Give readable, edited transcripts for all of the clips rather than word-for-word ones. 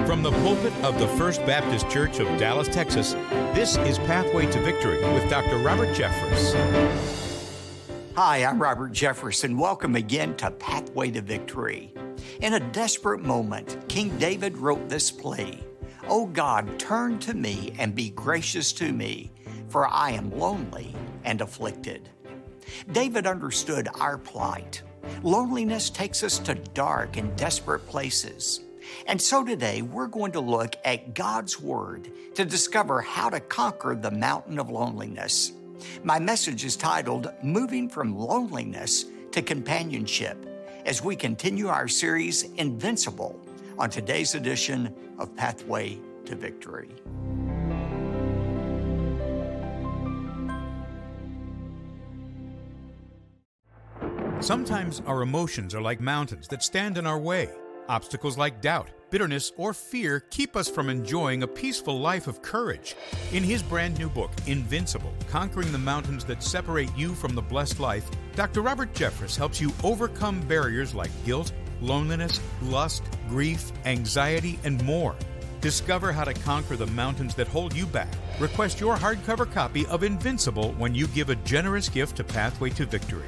From the pulpit of the First Baptist Church of Dallas, Texas, this is Pathway to Victory with Dr. Robert Jeffress. Hi, I'm Robert Jeffress, and welcome again to Pathway to Victory. In a desperate moment, King David wrote this plea, "O God, turn to me and be gracious to me, for I am lonely and afflicted." David understood our plight. Loneliness takes us to dark and desperate places. And so today, we're going to look at God's Word to discover how to conquer the mountain of loneliness. My message is titled, Moving from Loneliness to Companionship, as we continue our series, Invincible, on today's edition of Pathway to Victory. Sometimes our emotions are like mountains that stand in our way. Obstacles like doubt, bitterness, or fear keep us from enjoying a peaceful life of courage. In his brand new book, Invincible, Conquering the Mountains That Separate You from the Blessed Life, Dr. Robert Jeffress helps you overcome barriers like guilt, loneliness, lust, grief, anxiety, and more. Discover how to conquer the mountains that hold you back. Request your hardcover copy of Invincible when you give a generous gift to Pathway to Victory.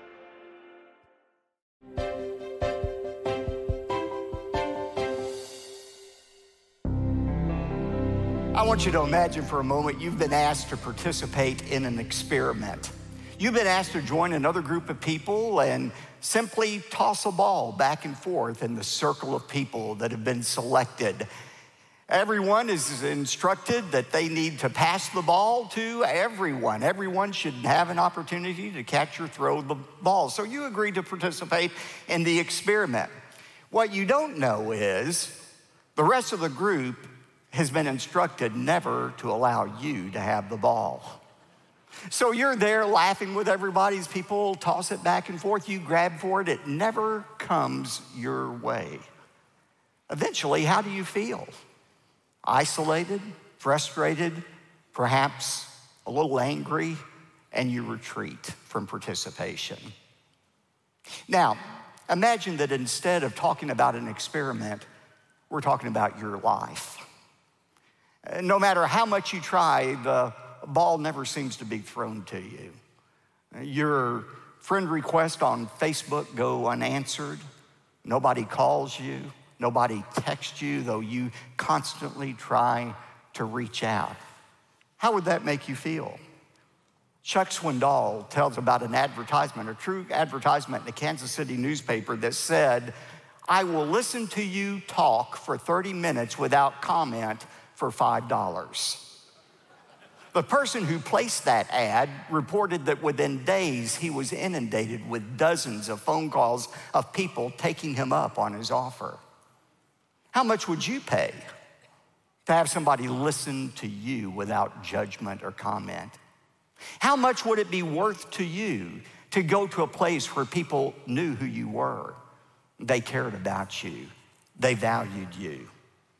I want you to imagine for a moment you've been asked to participate in an experiment. You've been asked to join another group of people and simply toss a ball back and forth in the circle of people that have been selected. Everyone is instructed that they need to pass the ball to everyone. Everyone should have an opportunity to catch or throw the ball. So you agree to participate in the experiment. What you don't know is the rest of the group has been instructed never to allow you to have the ball. So you're there laughing with everybody as people toss it back and forth. You grab for it. It never comes your way. Eventually, how do you feel? Isolated, frustrated, perhaps a little angry, and you retreat from participation. Now, imagine that instead of talking about an experiment, we're talking about your life. No matter how much you try, the ball never seems to be thrown to you. Your friend requests on Facebook go unanswered. Nobody calls you. Nobody texts you, though you constantly try to reach out. How would that make you feel? Chuck Swindoll tells about an advertisement, a true advertisement in a Kansas City newspaper that said, "I will listen to you talk for 30 minutes without comment for $5. The person who placed that ad reported that within days he was inundated with dozens of phone calls of people taking him up on his offer. How much would you pay to have somebody listen to you without judgment or comment? How much would it be worth to you to go to a place where people knew who you were? They cared about you. They valued you.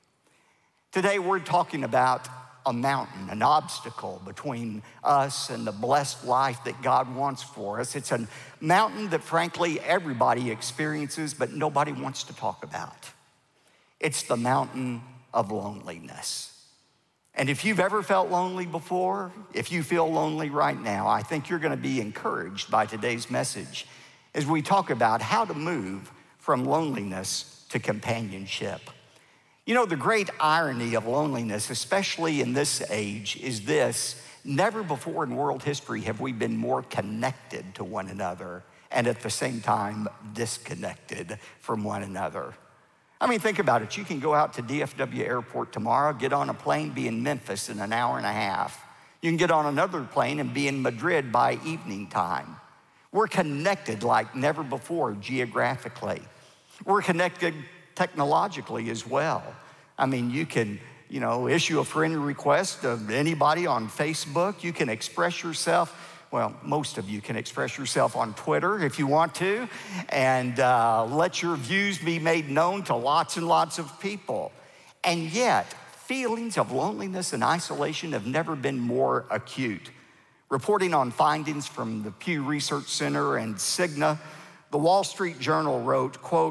Today, we're talking about a mountain, an obstacle between us and the blessed life that God wants for us. It's a mountain that, frankly, everybody experiences, but nobody wants to talk about. It's the mountain of loneliness. And if you've ever felt lonely before, if you feel lonely right now, I think you're going to be encouraged by today's message as we talk about how to move from loneliness to companionship. You know, the great irony of loneliness, especially in this age, is this: never before in world history have we been more connected to one another and at the same time disconnected from one another. I mean, think about it. You can go out to DFW Airport tomorrow, get on a plane, be in Memphis in an hour and a half. You can get on another plane and be in Madrid by evening time. We're connected like never before geographically. We're connected technologically as well. I mean, you can, issue a friend request of anybody on Facebook. You can express yourself. Well, most of you can express yourself on Twitter if you want to, and let your views be made known to lots and lots of people. And yet, feelings of loneliness and isolation have never been more acute. Reporting on findings from the Pew Research Center and Cigna, the Wall Street Journal wrote, quote,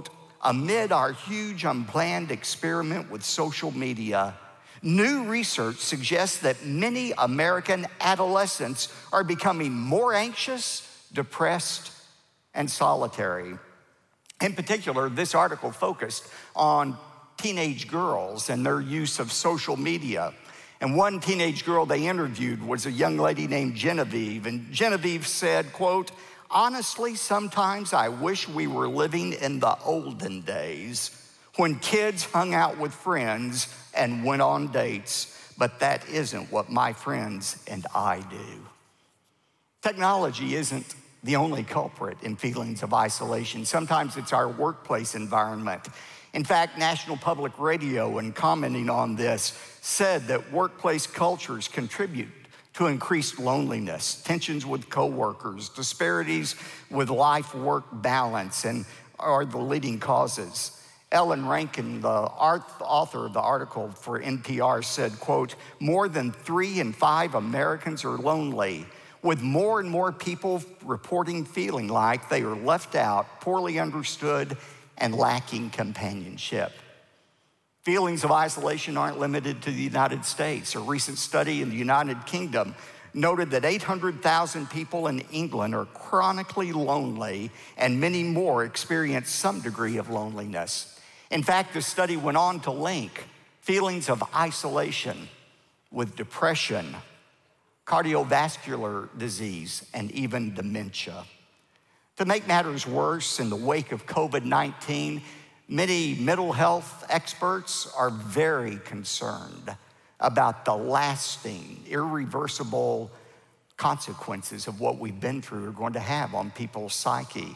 amid our huge unplanned experiment with social media, new research suggests that many American adolescents are becoming more anxious, depressed, and solitary. In particular, this article focused on teenage girls and their use of social media. And one teenage girl they interviewed was a young lady named Genevieve. And Genevieve said, quote, "Honestly, sometimes I wish we were living in the olden days when kids hung out with friends and went on dates, but that isn't what my friends and I do." Technology isn't the only culprit in feelings of isolation. Sometimes it's our workplace environment. In fact, National Public Radio, in commenting on this, said that workplace cultures contribute to increased loneliness, tensions with coworkers, disparities with life-work balance, and are the leading causes. Ellen Rankin, the author of the article for NPR, said, quote, "More than 3 in 5 Americans are lonely, with more and more people reporting feeling like they are left out, poorly understood, and lacking companionship." Feelings of isolation aren't limited to the United States. A recent study in the United Kingdom noted that 800,000 people in England are chronically lonely, and many more experience some degree of loneliness. In fact, the study went on to link feelings of isolation with depression, cardiovascular disease, and even dementia. To make matters worse, in the wake of COVID-19, many mental health experts are very concerned about the lasting, irreversible consequences of what we've been through are going to have on people's psyche.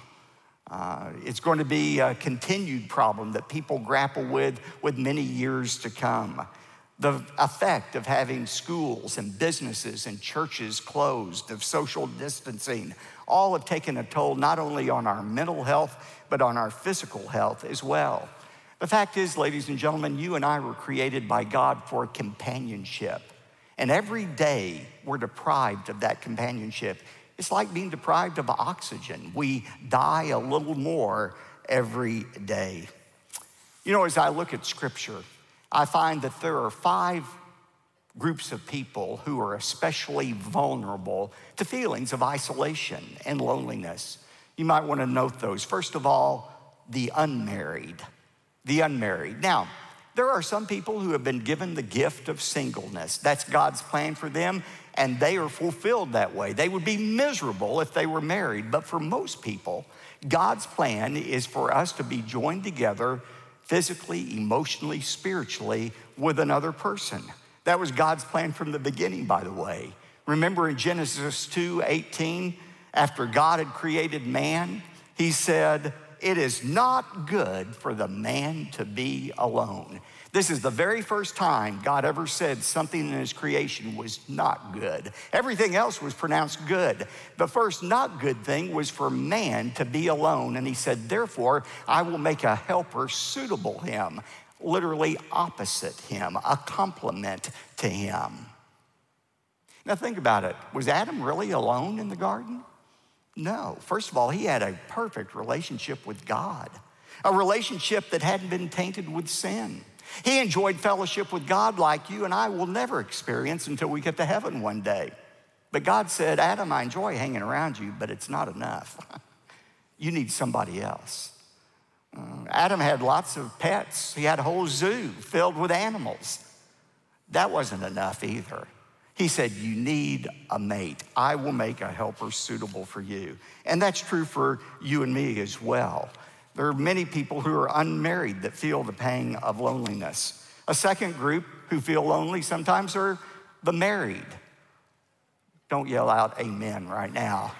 It's going to be a continued problem that people grapple with many years to come. The effect of having schools and businesses and churches closed, of social distancing, all have taken a toll not only on our mental health, but on our physical health as well. The fact is, ladies and gentlemen, you and I were created by God for companionship. And every day we're deprived of that companionship. It's like being deprived of oxygen. We die a little more every day. You know, as I look at Scripture, I find that there are 5 groups of people who are especially vulnerable to feelings of isolation and loneliness. You might want to note those. First of all, the unmarried. The unmarried. Now, there are some people who have been given the gift of singleness. That's God's plan for them, and they are fulfilled that way. They would be miserable if they were married, but for most people, God's plan is for us to be joined together physically, emotionally, spiritually with another person. That was God's plan from the beginning, by the way. Remember in Genesis 2:18, after God had created man, he said, "It is not good for the man to be alone." This is the very first time God ever said something in his creation was not good. Everything else was pronounced good. The first not good thing was for man to be alone. And he said, "Therefore, I will make a helper suitable him," literally opposite him, a complement to him. Now think about it. Was Adam really alone in the garden? No. First of all, he had a perfect relationship with God, a relationship that hadn't been tainted with sin. He enjoyed fellowship with God like you and I will never experience until we get to heaven one day. But God said, "Adam, I enjoy hanging around you, but it's not enough. You need somebody else." Adam had lots of pets. He had a whole zoo filled with animals. That wasn't enough either. He said, "You need a mate. I will make a helper suitable for you." And that's true for you and me as well. There are many people who are unmarried that feel the pang of loneliness. A second group who feel lonely sometimes are the married. Don't yell out amen right now.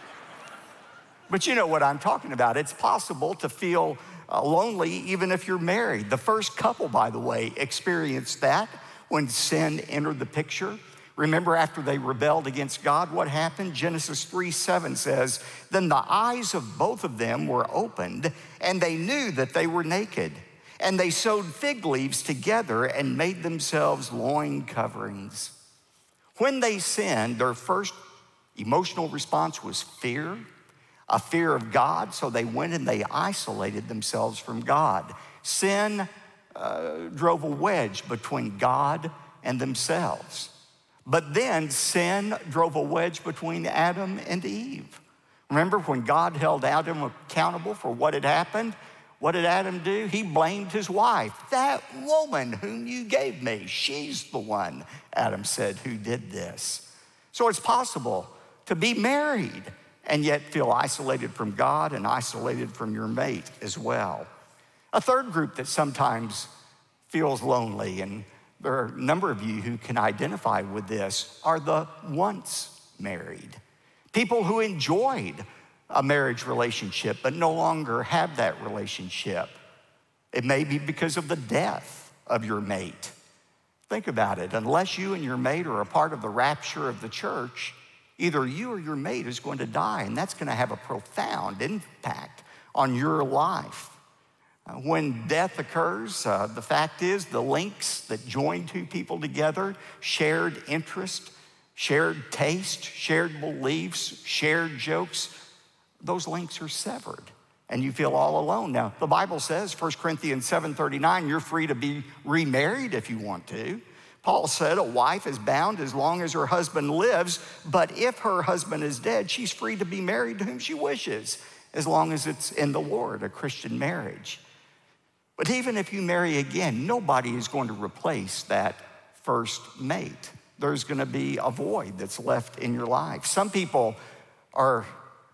But you know what I'm talking about. It's possible to feel lonely even if you're married. The first couple, by the way, experienced that when sin entered the picture. Remember, after they rebelled against God, what happened? Genesis 3:7 says, "Then the eyes of both of them were opened, and they knew that they were naked. And they sewed fig leaves together and made themselves loin coverings." When they sinned, their first emotional response was fear, a fear of God, so they went and they isolated themselves from God. Sin drove a wedge between God and themselves. But then sin drove a wedge between Adam and Eve. Remember when God held Adam accountable for what had happened? What did Adam do? He blamed his wife. That woman whom you gave me, she's the one, Adam said, who did this. So it's possible to be married and yet feel isolated from God and isolated from your mate as well. A third group that sometimes feels lonely, and there are a number of you who can identify with this, are the once married. People who enjoyed a marriage relationship but no longer have that relationship. It may be because of the death of your mate. Think about it. Unless you and your mate are a part of the rapture of the church, either you or your mate is going to die, and that's going to have a profound impact on your life. When death occurs, the fact is the links that join two people together, shared interest, shared taste, shared beliefs, shared jokes, those links are severed and you feel all alone. Now, the Bible says, 1 Corinthians 7:39, you're free to be remarried if you want to. Paul said a wife is bound as long as her husband lives, but if her husband is dead, she's free to be married to whom she wishes, as long as it's in the Lord, a Christian marriage. But even if you marry again, nobody is going to replace that first mate. There's going to be a void that's left in your life. Some people are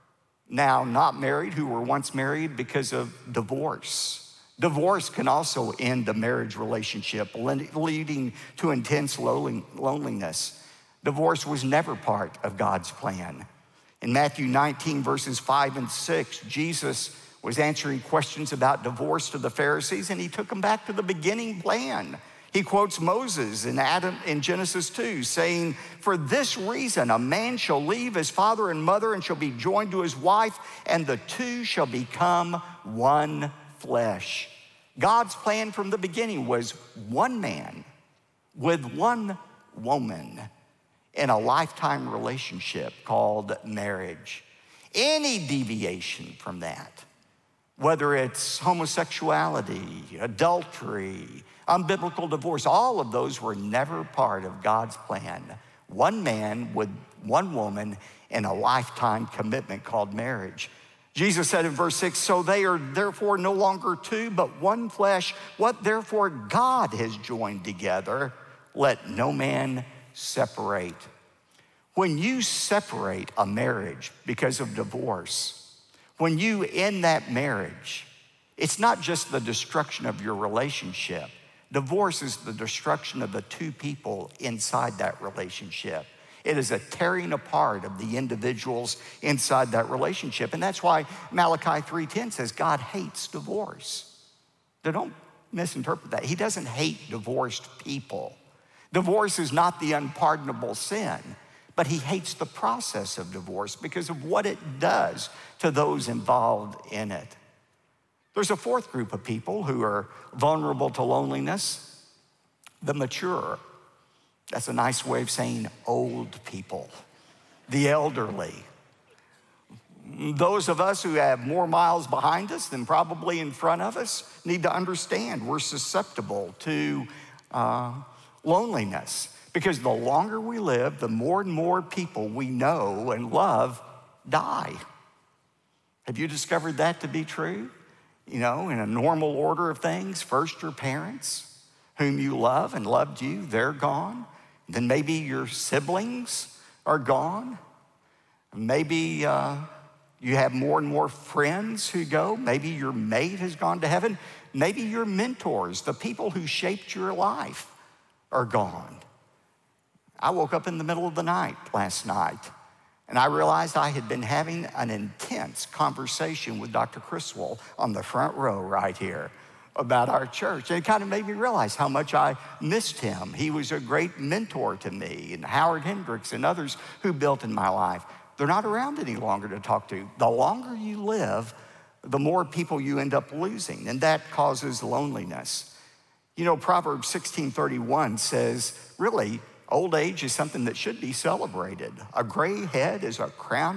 now not married who were once married because of divorce. Divorce can also end a marriage relationship, leading to intense loneliness. Divorce was never part of God's plan. In Matthew 19, verses 5 and 6, Jesus was answering questions about divorce to the Pharisees, and he took them back to the beginning plan. He quotes Moses and Adam in Genesis 2, saying, for this reason, a man shall leave his father and mother and shall be joined to his wife, and the two shall become one flesh. God's plan from the beginning was one man with one woman in a lifetime relationship called marriage. Any deviation from that, whether it's homosexuality, adultery, unbiblical divorce, all of those were never part of God's plan. One man with one woman in a lifetime commitment called marriage. Jesus said in verse 6, so they are therefore no longer two, but one flesh. What therefore God has joined together, let no man separate. When you separate a marriage because of divorce, when you end that marriage, it's not just the destruction of your relationship. Divorce is the destruction of the two people inside that relationship. It is a tearing apart of the individuals inside that relationship. And that's why Malachi 3:10 says God hates divorce. Now, don't misinterpret that. He doesn't hate divorced people. Divorce is not the unpardonable sin, but he hates the process of divorce because of what it does to those involved in it. There's a fourth group of people who are vulnerable to loneliness, the mature. That's a nice way of saying old people, the elderly. Those of us who have more miles behind us than probably in front of us need to understand we're susceptible to loneliness, because the longer we live, the more and more people we know and love die. Have you discovered that to be true? You know, in a normal order of things, first your parents, whom you love and loved you, they're gone. Then maybe your siblings are gone. Maybe you have more and more friends who go. Maybe your mate has gone to heaven. Maybe your mentors, the people who shaped your life, are gone. I woke up in the middle of the night last night, and I realized I had been having an intense conversation with Dr. Criswell on the front row right here about our church. And it kind of made me realize how much I missed him. He was a great mentor to me, and Howard Hendricks and others who built in my life. They're not around any longer to talk to. The longer you live, the more people you end up losing, and that causes loneliness. You know, Proverbs 16:31 says, really, old age is something that should be celebrated. A gray head is a crown of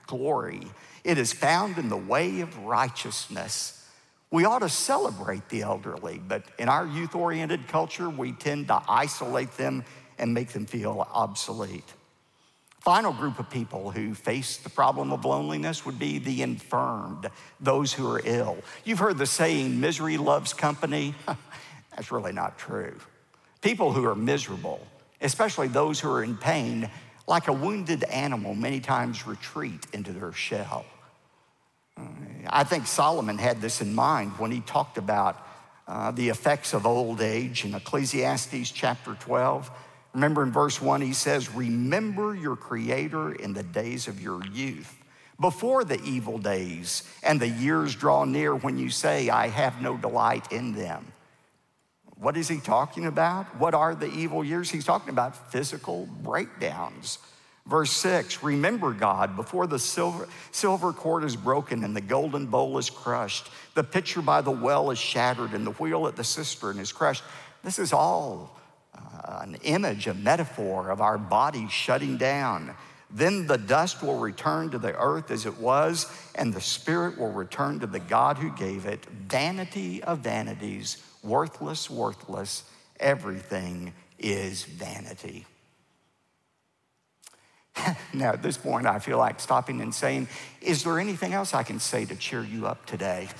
glory. It is found in the way of righteousness. We ought to celebrate the elderly, but in our youth-oriented culture, we tend to isolate them and make them feel obsolete. Final group of people who face the problem of loneliness would be the infirmed, those who are ill. You've heard the saying, misery loves company. That's really not true. People who are miserable, especially those who are in pain, like a wounded animal, many times retreat into their shell. I think Solomon had this in mind when he talked about the effects of old age in Ecclesiastes chapter 12. Remember in verse 1, he says, remember your Creator in the days of your youth, before the evil days and the years draw near when you say, I have no delight in them. What is he talking about? What are the evil years? He's talking about physical breakdowns. Verse 6, remember God before the silver cord is broken and the golden bowl is crushed. The pitcher by the well is shattered and the wheel at the cistern is crushed. This is all an image, a metaphor of our bodies shutting down. Then the dust will return to the earth as it was, and the spirit will return to the God who gave it. Vanity of vanities, worthless, worthless, everything is vanity. Now, at this point, I feel like stopping and saying, is there anything else I can say to cheer you up today?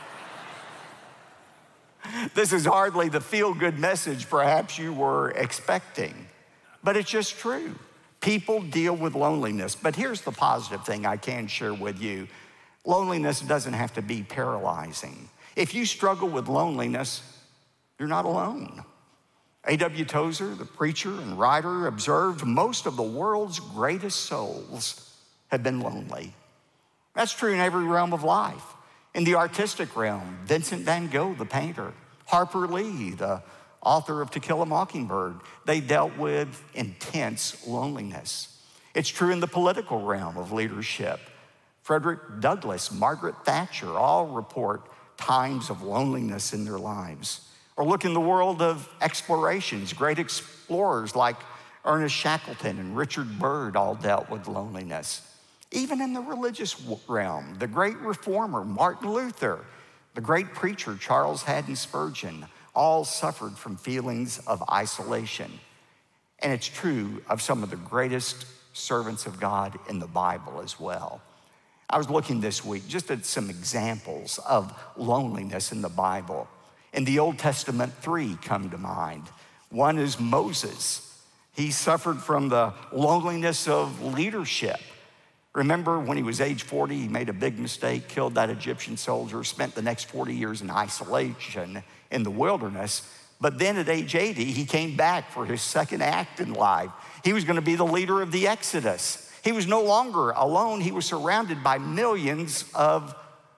This is hardly the feel-good message perhaps you were expecting, but it's just true. People deal with loneliness, but here's the positive thing I can share with you. Loneliness doesn't have to be paralyzing. If you struggle with loneliness, you're not alone. A.W. Tozer, the preacher and writer, observed most of the world's greatest souls have been lonely. That's true in every realm of life. In the artistic realm, Vincent van Gogh, the painter, Harper Lee, the author of To Kill a Mockingbird, they dealt with intense loneliness. It's true in the political realm of leadership. Frederick Douglass, Margaret Thatcher, all report times of loneliness in their lives. Or look in the world of explorations. Great explorers like Ernest Shackleton and Richard Byrd all dealt with loneliness. Even in the religious realm, the great reformer Martin Luther, the great preacher Charles Haddon Spurgeon, all suffered from feelings of isolation. And it's true of some of the greatest servants of God in the Bible as well. I was looking this week just at some examples of loneliness in the Bible. In the Old Testament, 3 come to mind. One is Moses. He suffered from the loneliness of leadership. Remember when he was age 40, he made a big mistake, killed that Egyptian soldier, spent the next 40 years in isolation in the wilderness. But then at age 80, he came back for his second act in life. He was going to be the leader of the Exodus. He was no longer alone. He was surrounded by millions of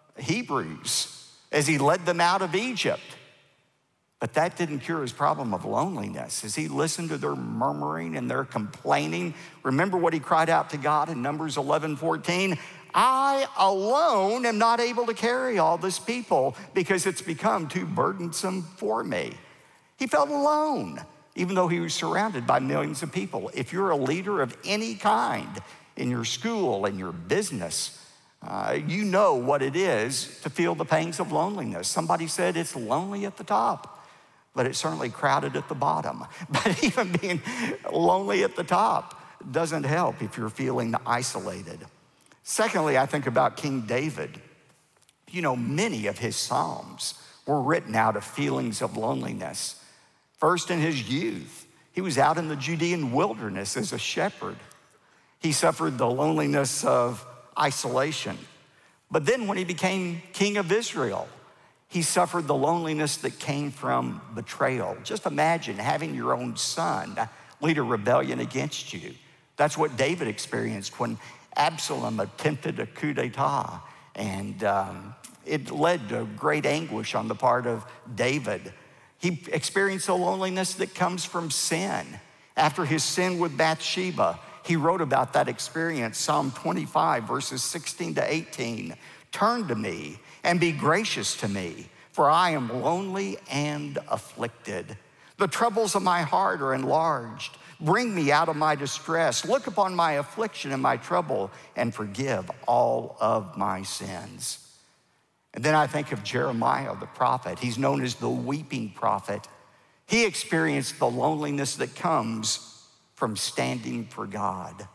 Hebrews as he led them out of Egypt. But that didn't cure his problem of loneliness. As he listened to their murmuring and their complaining, remember what he cried out to God in Numbers 11:14? I alone am not able to carry all this people because it's become too burdensome for me. He felt alone, even though he was surrounded by millions of people. If you're a leader of any kind in your school, in your business, you know what it is to feel the pangs of loneliness. Somebody said it's lonely at the top, but it's certainly crowded at the bottom. But even being lonely at the top doesn't help if you're feeling isolated. Secondly, I think about King David. You know, many of his Psalms were written out of feelings of loneliness. First, in his youth, he was out in the Judean wilderness as a shepherd. He suffered the loneliness of isolation. But then when he became king of Israel, he suffered the loneliness that came from betrayal. Just imagine having your own son lead a rebellion against you. That's what David experienced when Absalom attempted a coup d'etat. And it led to great anguish on the part of David. He experienced the loneliness that comes from sin. After his sin with Bathsheba, he wrote about that experience, Psalm 25, verses 16 to 18. Turn to me and be gracious to me, for I am lonely and afflicted. The troubles of my heart are enlarged. Bring me out of my distress. Look upon my affliction and my trouble and forgive all of my sins. And then I think of Jeremiah, the prophet. He's known as the weeping prophet. He experienced the loneliness that comes from standing for God.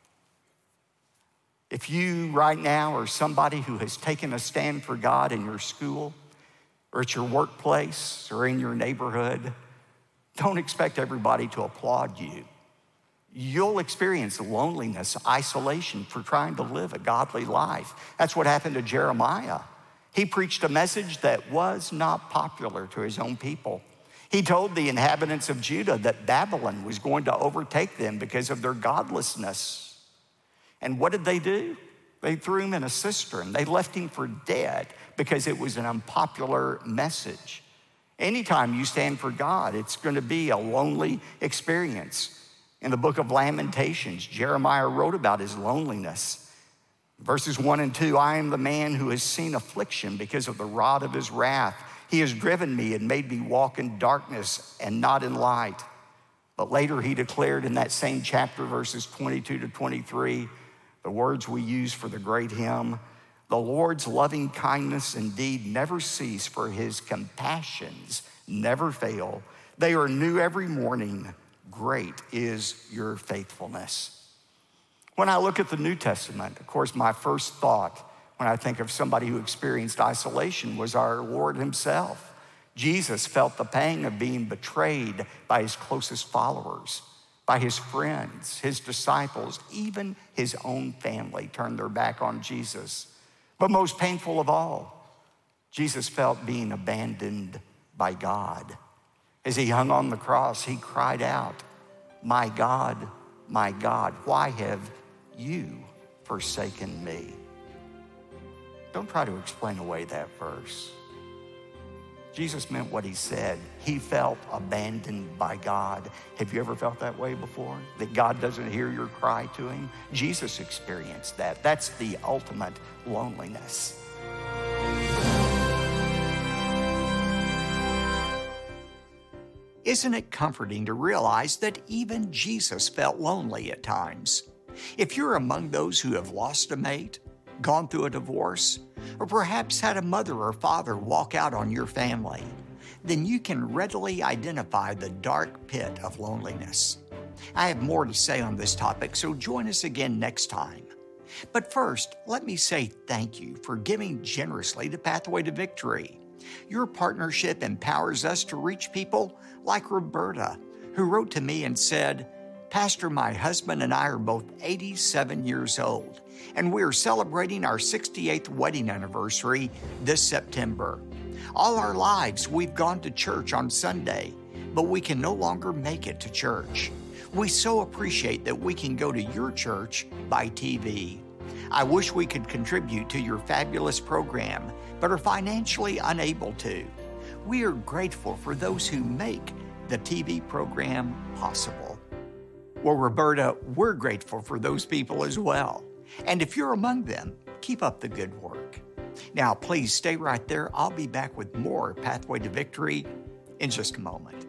If you right now are somebody who has taken a stand for God in your school or at your workplace or in your neighborhood, don't expect everybody to applaud you. You'll experience loneliness, isolation for trying to live a godly life. That's what happened to Jeremiah. He preached a message that was not popular to his own people. He told the inhabitants of Judah that Babylon was going to overtake them because of their godlessness. And what did they do? They threw him in a cistern. They left him for dead because it was an unpopular message. Anytime you stand for God, it's going to be a lonely experience. In the book of Lamentations, Jeremiah wrote about his loneliness. Verses 1 and 2, I am the man who has seen affliction because of the rod of his wrath. He has driven me and made me walk in darkness and not in light. But later he declared in that same chapter, verses 22 to 23, the words we use for the great hymn, the Lord's loving kindness indeed never cease, for his compassions never fail. They are new every morning. Great is your faithfulness. When I look at the New Testament, of course, my first thought when I think of somebody who experienced isolation was our Lord himself. Jesus felt the pang of being betrayed by his closest followers, by his friends, his disciples, even his own family turned their back on Jesus. But most painful of all, Jesus felt being abandoned by God. As he hung on the cross, he cried out, my God, why have you forsaken me? Don't try to explain away that verse. Jesus meant what he said. He felt abandoned by God. Have you ever felt that way before? That God doesn't hear your cry to him? Jesus experienced that. That's the ultimate loneliness. Isn't it comforting to realize that even Jesus felt lonely at times? If you're among those who have lost a mate, gone through a divorce, or perhaps had a mother or father walk out on your family, then you can readily identify the dark pit of loneliness. I have more to say on this topic, so join us again next time. But first, let me say thank you for giving generously to Pathway to Victory. Your partnership empowers us to reach people like Roberta, who wrote to me and said, Pastor, my husband and I are both 87 years old, and we are celebrating our 68th wedding anniversary this September. All our lives, we've gone to church on Sunday, but we can no longer make it to church. We so appreciate that we can go to your church by TV. I wish we could contribute to your fabulous program, but are financially unable to. We are grateful for those who make the TV program possible. Well, Roberta, we're grateful for those people as well. And if you're among them, keep up the good work. Now, please stay right there. I'll be back with more Pathway to Victory in just a moment.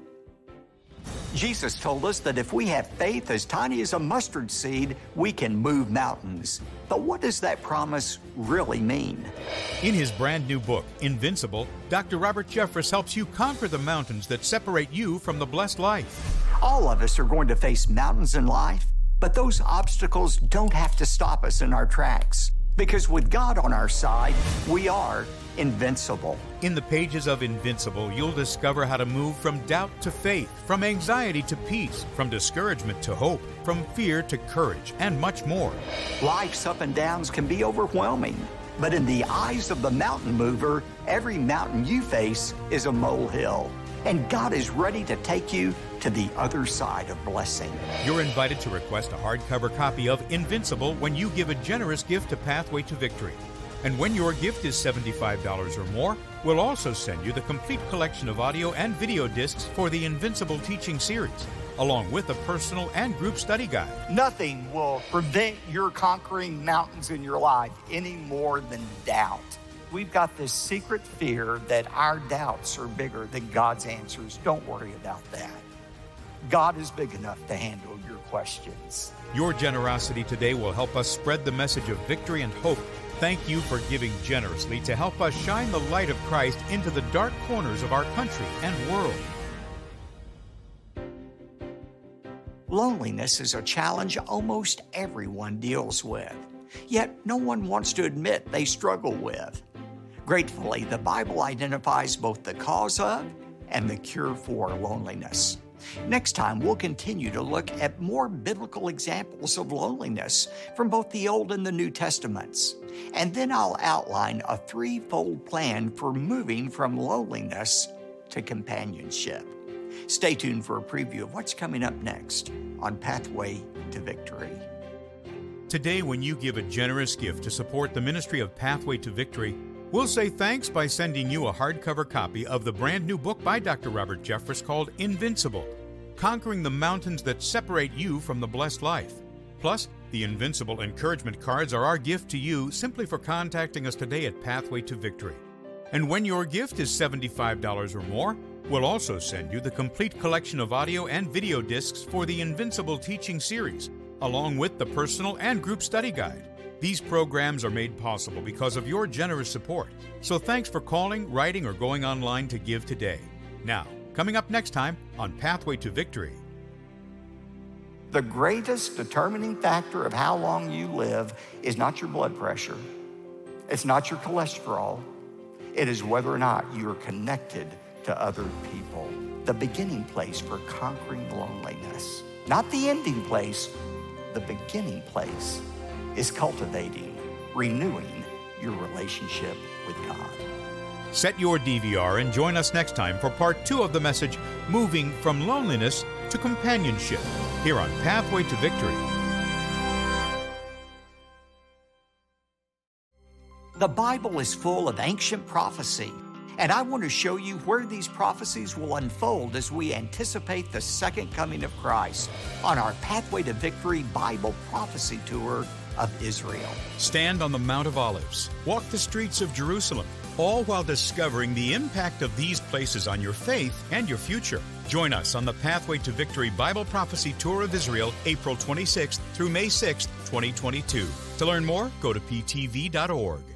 Jesus told us that if we have faith as tiny as a mustard seed, we can move mountains. But what does that promise really mean? In his brand new book, Invincible, Dr. Robert Jeffress helps you conquer the mountains that separate you from the blessed life. All of us are going to face mountains in life, but those obstacles don't have to stop us in our tracks. Because with God on our side, we are invincible. In the pages of Invincible, you'll discover how to move from doubt to faith, from anxiety to peace, from discouragement to hope, from fear to courage, and much more. Life's up and downs can be overwhelming, but in the eyes of the mountain mover, every mountain you face is a molehill. And God is ready to take you to the other side of blessing. You're invited to request a hardcover copy of Invincible when you give a generous gift to Pathway to Victory. And when your gift is $75 or more, we'll also send you the complete collection of audio and video discs for the Invincible teaching series, along with a personal and group study guide. Nothing will prevent your conquering mountains in your life any more than doubt. We've got this secret fear that our doubts are bigger than God's answers. Don't worry about that. God is big enough to handle your questions. Your generosity today will help us spread the message of victory and hope. Thank you for giving generously to help us shine the light of Christ into the dark corners of our country and world. Loneliness is a challenge almost everyone deals with, yet no one wants to admit they struggle with. Gratefully, the Bible identifies both the cause of and the cure for loneliness. Next time, we'll continue to look at more biblical examples of loneliness from both the Old and the New Testaments. And then I'll outline a threefold plan for moving from loneliness to companionship. Stay tuned for a preview of what's coming up next on Pathway to Victory. Today, when you give a generous gift to support the ministry of Pathway to Victory, we'll say thanks by sending you a hardcover copy of the brand new book by Dr. Robert Jeffress called Invincible, Conquering the Mountains That Separate You from the Blessed Life. Plus, the Invincible encouragement cards are our gift to you simply for contacting us today at Pathway to Victory. And when your gift is $75 or more, we'll also send you the complete collection of audio and video discs for the Invincible teaching series, along with the personal and group study guide. These programs are made possible because of your generous support. So thanks for calling, writing, or going online to give today. Now, coming up next time on Pathway to Victory. The greatest determining factor of how long you live is not your blood pressure. It's not your cholesterol. It is whether or not you are connected to other people. The beginning place for conquering loneliness. Not the ending place, the beginning place is cultivating, renewing your relationship with God. Set your DVR and join us next time for part 2 of the message, Moving from Loneliness to Companionship, here on Pathway to Victory. The Bible is full of ancient prophecy, and I want to show you where these prophecies will unfold as we anticipate the second coming of Christ on our Pathway to Victory Bible Prophecy Tour of Israel. Stand on the Mount of Olives, walk the streets of Jerusalem, all while discovering the impact of these places on your faith and your future. Join us on the Pathway to Victory Bible Prophecy Tour of Israel, April 26th through May 6th, 2022. To learn more, go to ptv.org.